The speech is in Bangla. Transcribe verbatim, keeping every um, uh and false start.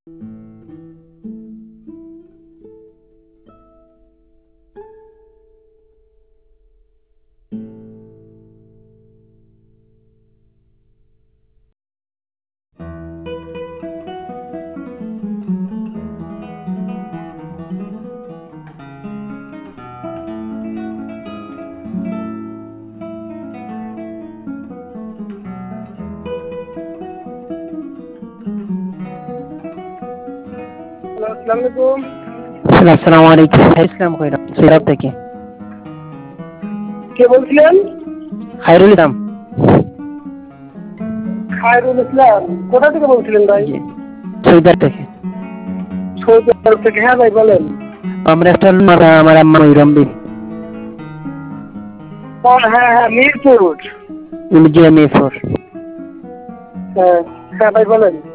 আসসালামু আলাইকুম। ইসলাম কইরা সিরাত থেকে কে বলছিলেন? খায়রুল ইসলাম। খায়রুল ইসলাম কোথা থেকে বলছিলেন ভাই? জি, সৈদার থেকে। সৌদি আরব থেকে। হ্যাঁ ভাই বলেন। আমরা একটা আমার আম্মা ময়ূরম্বী হ্যাঁ হ্যাঁ মিরপুর। জি মিরপুর। হ্যাঁ হ্যাঁ ভাই বলেন।